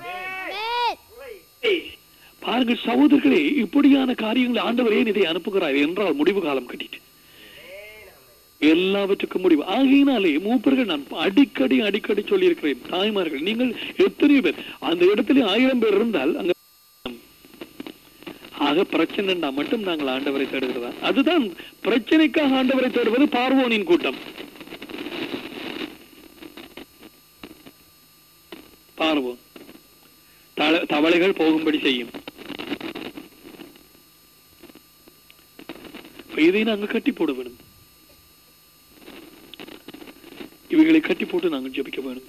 பாருங்கள் சகோதரர்களே, இப்படியான காரியங்களை ஆண்டவர் ஏன் இதை அனுப்புகிறார் என்றால் முடிவு காலம் கட்டிட்டு எல்லாவற்றுக்கும் முடிவு. ஆகையினாலே மூப்பர்கள் நான் அடிக்கடி சொல்லி இருக்கிறேன், தாய்மார்கள் நீங்கள் எத்தனை பேர் அந்த இடத்துல 1000 பேர் இருந்தால் அங்க ஆக பிரச்சனைண்டா மட்டும் நாங்கள் ஆண்டவரை தேடுகிறதா? அதுதான் பிரச்சனைக்காக ஆண்டவரை தேடுவது பார்வோனின் கூட்டம். பார்வோன் தவளைகள் போகும்படி செய்யும். இதை நாங்கள் கட்டி போட வேண்டும். இவைகளை கட்டி போட்டு நாங்கள் ஜெபிக்க வேண்டும்.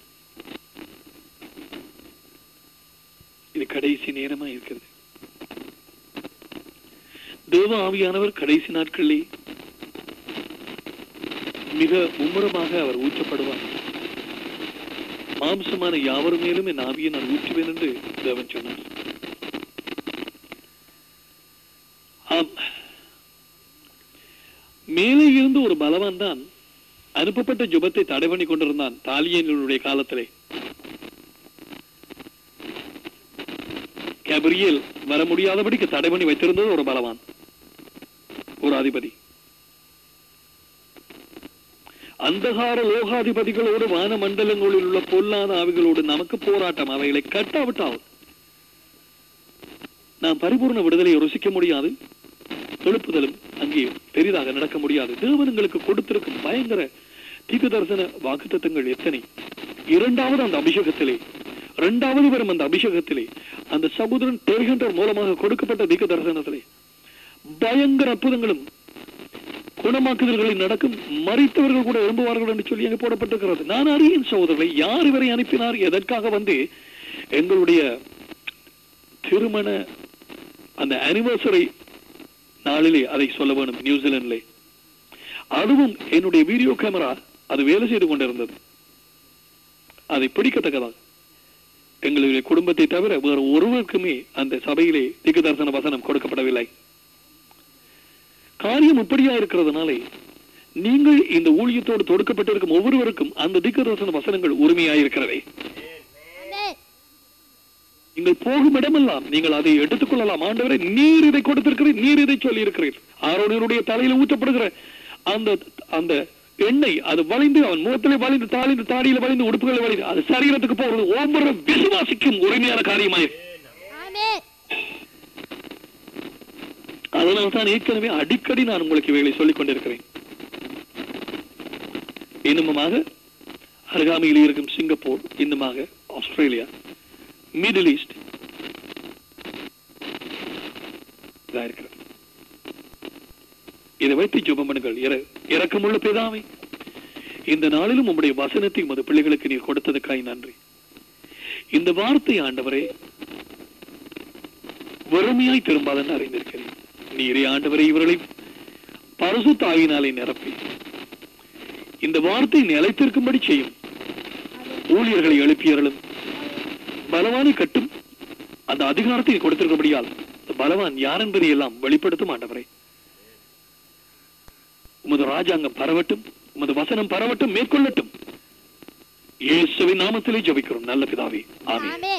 இது கடைசி நேரமா இருக்கிறது. தேவ ஆவியானவர் கடைசி நாட்களிலே மிக மும்முரமாக அவர் ஊற்றப்படுவார். மாம்சமான யாவர் மேலும் என் ஆவியை நான் ஊற்றுவேன் என்று தேவன் சொன்னார். மேலே இருந்து ஒரு பலவான் தான் அனுப்பப்பட்ட ஜெபத்தை தடை பண்ணி கொண்டிருந்தான் தாலியனுடைய காலத்திலே. கேப்ரியேல் வர முடியாதபடிக்கு தடை பண்ணி வைத்திருந்தது ஒரு பலவான், ஒரு அதிபதி. அந்தகார லோகாதிபதிகளோடு வான மண்டலங்களில் உள்ள பொல்லாத ஆவிகளோடு நமக்கு போராட்டம். அவைகளை கட்டாவிட்டால் நாம் பரிபூர்ண விடுதலையை ருசிக்க முடியாது. எழுப்புதலும் அங்கே பெரிதாக நடக்க முடியாது. தேவன் எங்களுக்கு கொடுத்திருக்கும் பயங்கர தீர்க்க தரிசன வாக்குத்தத்தங்கள் எத்தனை! இரண்டாவது அந்த அபிஷேகத்திலே, இரண்டாவது வரும் அந்த அபிஷேகத்திலே, அந்த சகோதரன் டேகண்டர் மூலமாக கொடுக்கப்பட்ட தீர்க்க தரிசனத்திலே பயங்கர அற்புதங்களும் குணமாக்குதல்களில் நடக்கும். மரித்தவர்கள் கூட எழும்புவார்கள் என்று சொல்லி அங்கே போடப்பட்டிருக்கிறது. நான் அறியேன் சகோதரர்களை, யார் இவரை அனுப்பினார், எதற்காக வந்து எங்களுடைய திருமண அந்த அனிவர்சரி நாளிலே அதை சொல்ல வேணும். நியூசிலாந்திலே அதுவும் என்னுடைய வீடியோ கேமரா அது வேலை செய்து கொண்டிருந்தது. அதை பிடிக்கத்தக்கதாக எங்களுடைய குடும்பத்தை தவிர வேறு ஒருவருக்குமே அந்த சபையிலே தீர்க்க தரிசன வசனம் கொடுக்கப்படவில்லை. காரியம் இப்படியா இருக்கிறதுனாலே நீங்கள் இந்த ஊழியத்தோடு தொடுக்கப்பட்டிருக்கும் ஒவ்வொருவருக்கும் அந்த தீர்க்க தரிசன வசனங்கள் உரிமையாயிருக்கிறதே. நீங்கள் போகும் இடமெல்லாம் நீங்கள் அதை எடுத்துக் கொள்ளலாம். ஆண்டவரே, நீர் இதை கொடுத்திருக்கிறீர், நீர் இதை சொல்லி இருக்கிறீர். ஆரோனியனுடைய தலையில ஊற்றப்படுகிற அந்த அந்த எண்ணெய் அது வளைந்து அவன் முகத்திலே வளைந்து தாடியில வளைந்து உடுப்புகளை வளைந்து அது சரீரத்துக்கு போகிறது ஒவ்வொரு விசுவாசிக்கும் உரிமையான காரியமாயிரு. அதனால் தான் ஏற்கனவே அடிக்கடி நான் உங்களுக்கு இவைகளை சொல்லிக் கொண்டிருக்கிறேன். இன்னுமாக அருகாமையில் இருக்கும் சிங்கப்பூர், இன்னுமாக ஆஸ்திரேலியா, மிடில் ஈஸ்ட் இருக்கிறது. இதை வைத்து ஜெபம் பண்ணுங்கள். இரக்கமுள்ள பிதாவே, இந்த நாளிலும் உம்முடைய வசனத்தை உமது பிள்ளைகளுக்கு நீர் கொடுத்ததுக்காய் நன்றி. இந்த வார்த்தை ஆண்டவரே வெறுமையாய் திரும்பாதென்று அறிந்திருக்கிறேன். நீரே ஆண்டவரே இவர்களை பரிசுத்த ஆவியினாலே நிரப்பி இந்த வார்த்தை நிலைத்திருக்கும்படி செய்யும். ஊழியர்களை எழுப்பியர்களும் பலவானை கட்டும் அந்த அதிகாரத்தை கொடுத்திருக்கபடியால் பலவான் யார் என்பதை எல்லாம் வெளிப்படுத்தும். ஆண்டவரே, உமது ராஜாங்கம் பரவட்டும், உமது வசனம் பரவட்டும், மேற்கொள்ளட்டும். இயேசுவின் நாமத்திலே ஜெபிக்கிறோம் நல்ல பிதாவே, ஆமென்.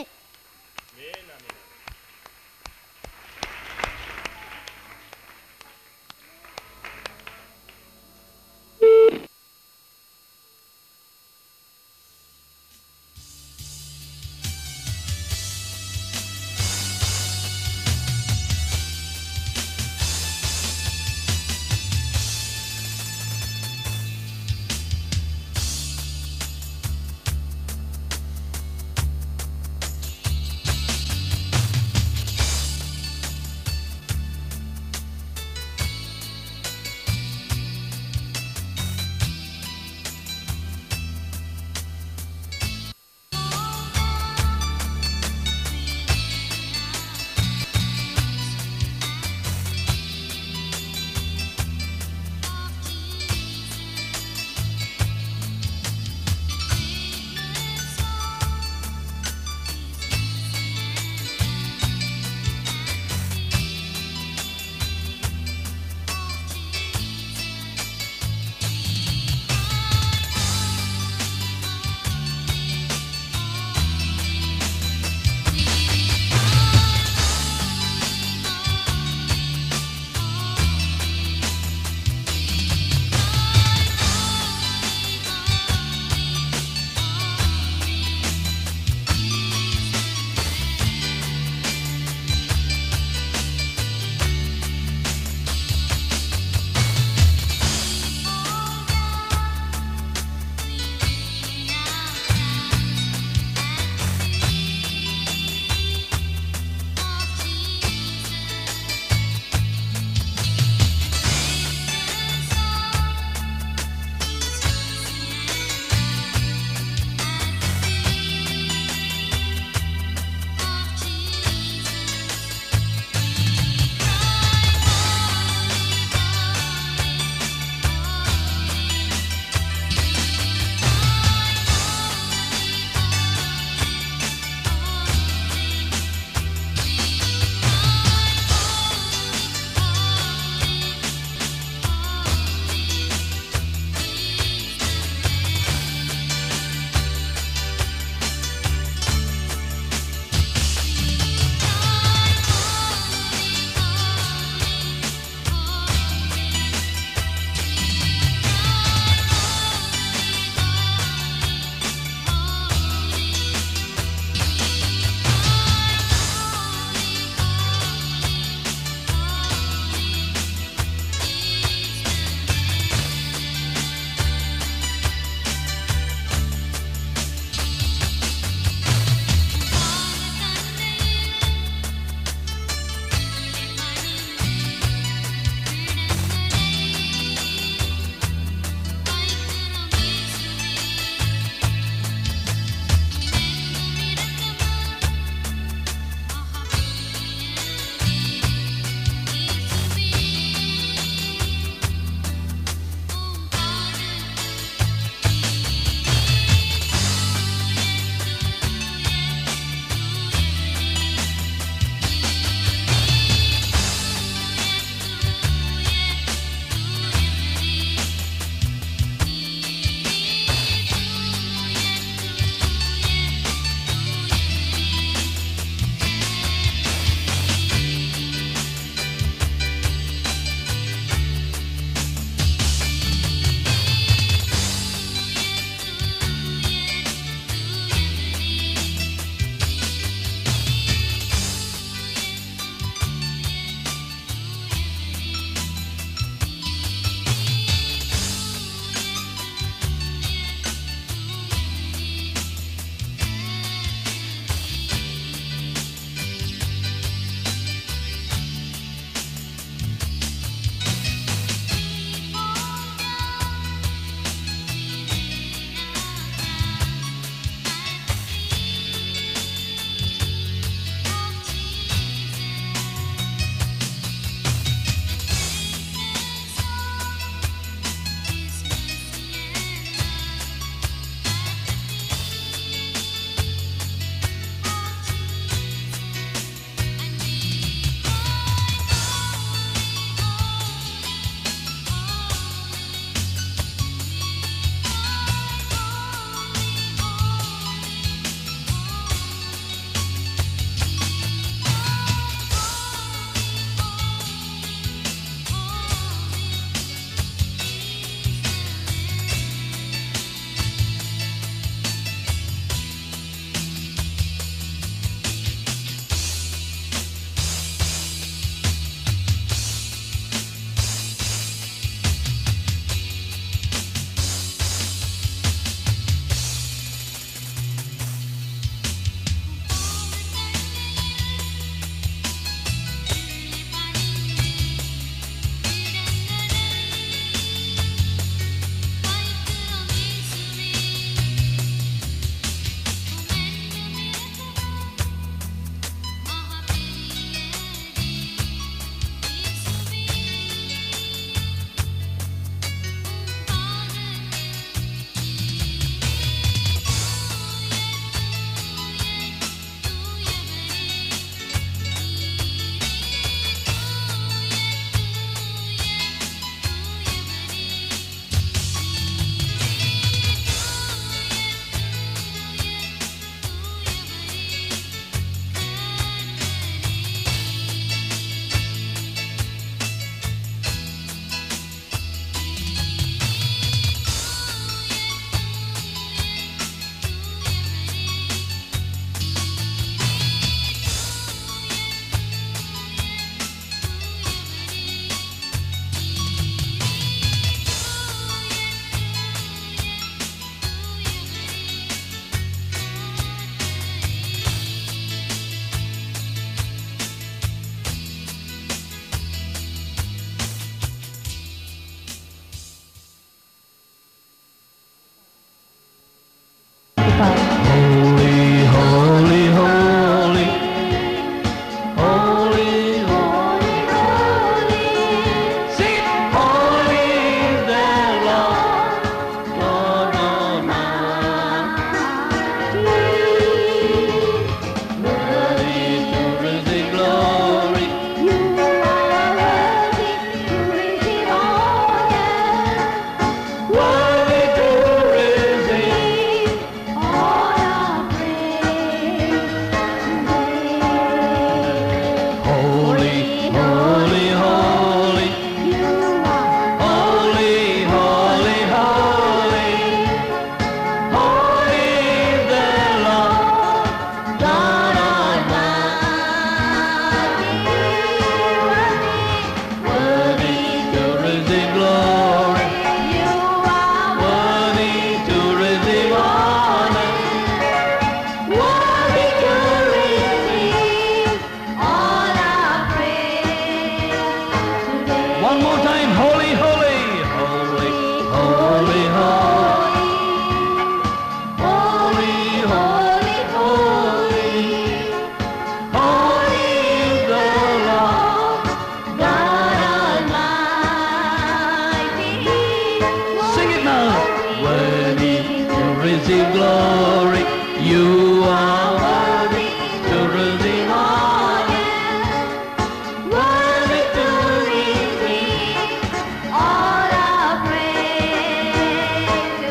receive glory. You are worthy to receive honor, worthy to receive all our praise.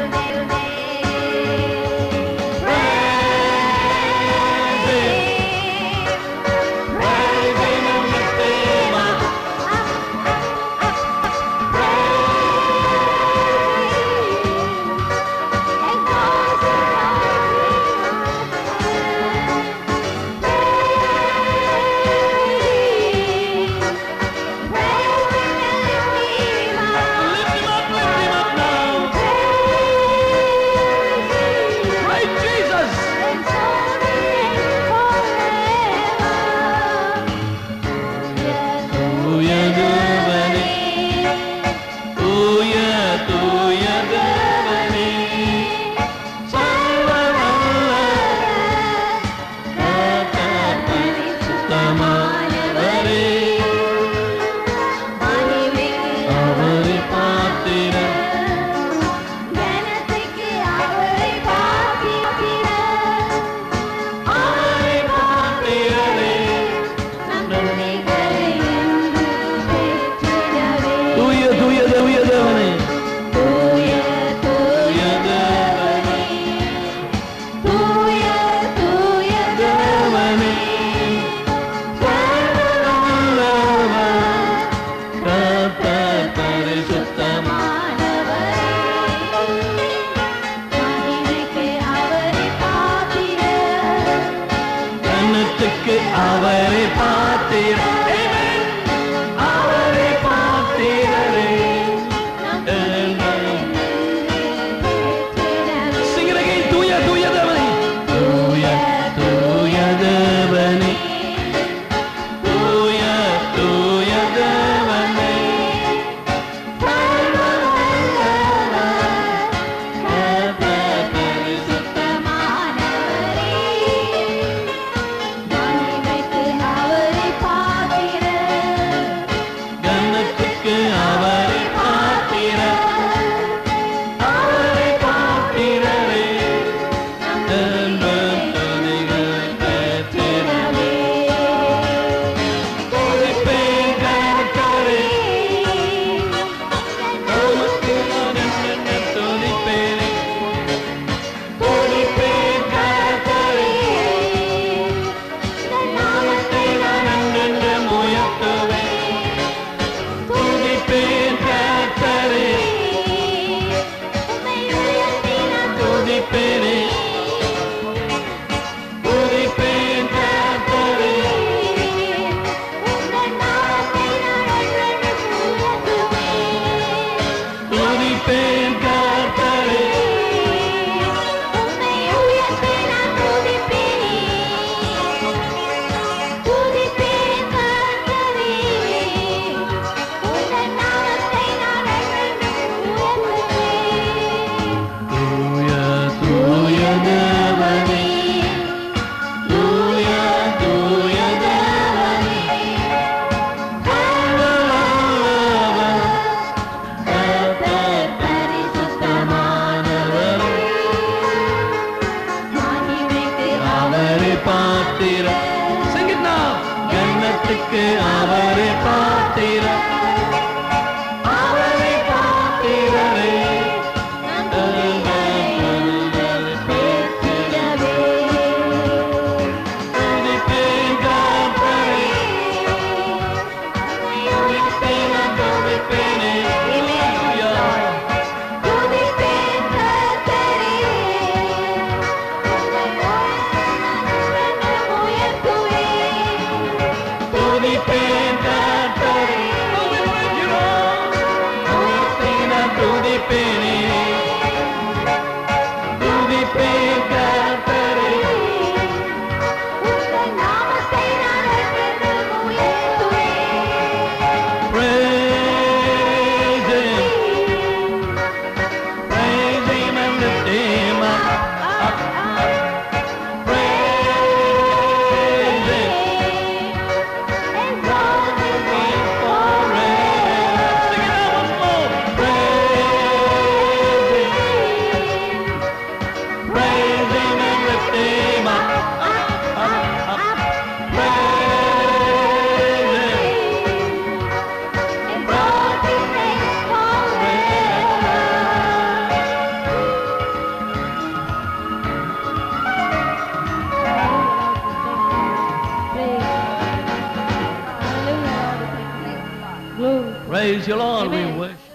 praise you, Lord. We Amen. worship.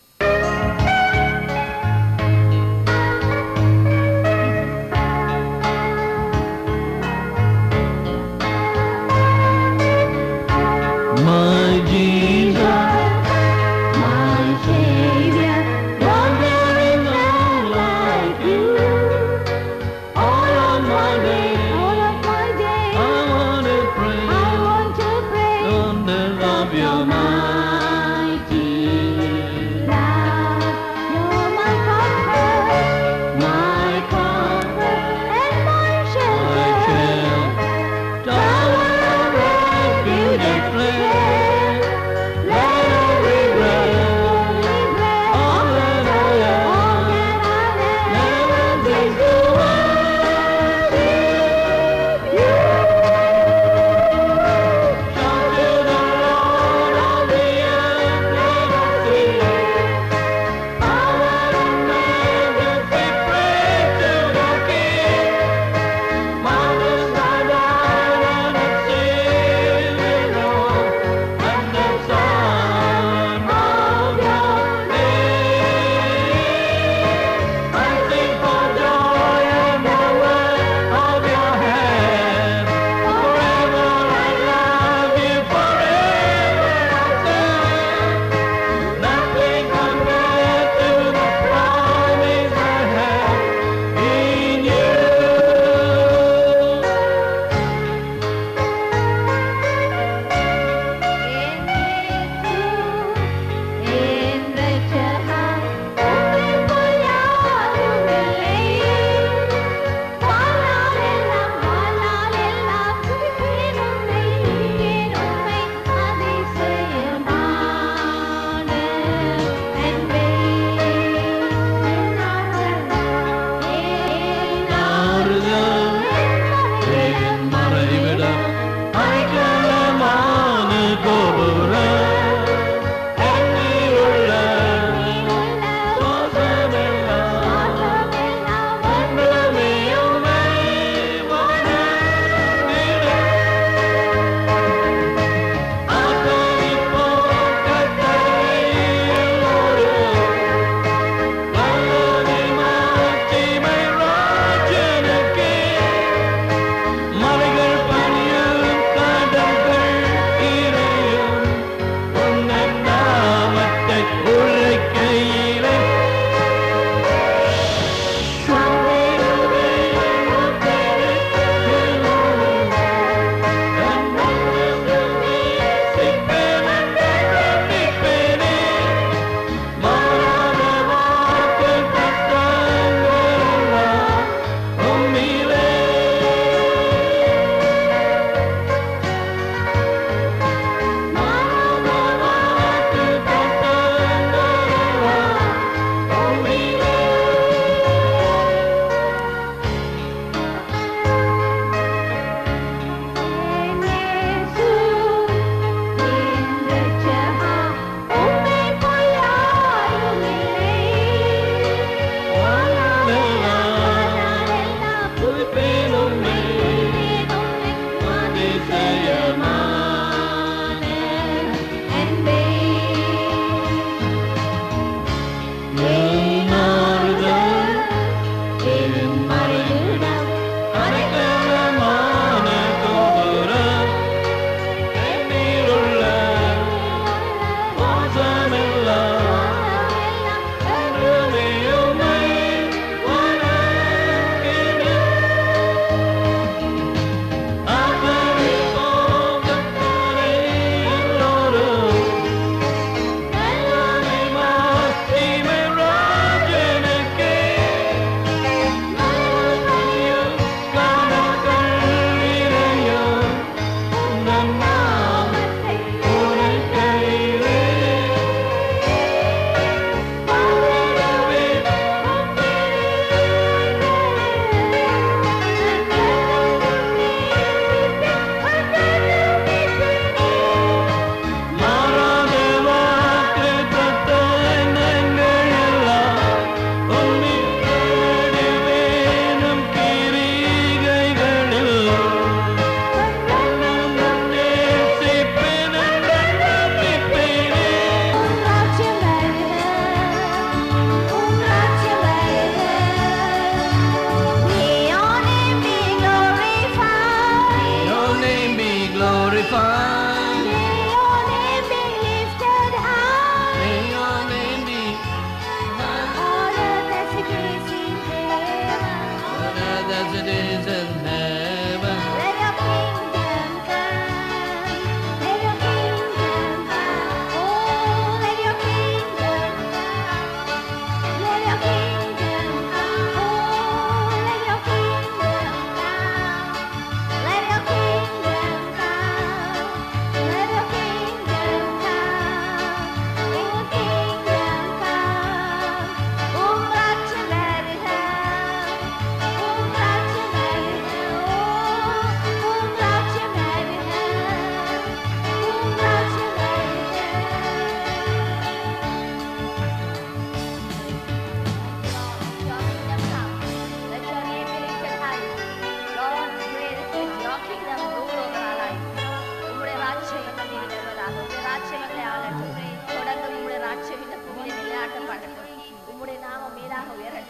My Jesus, my Savior, Lord, there is none like you. All of my days, I want to praise the wonders of your mighty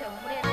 பேச முடியாது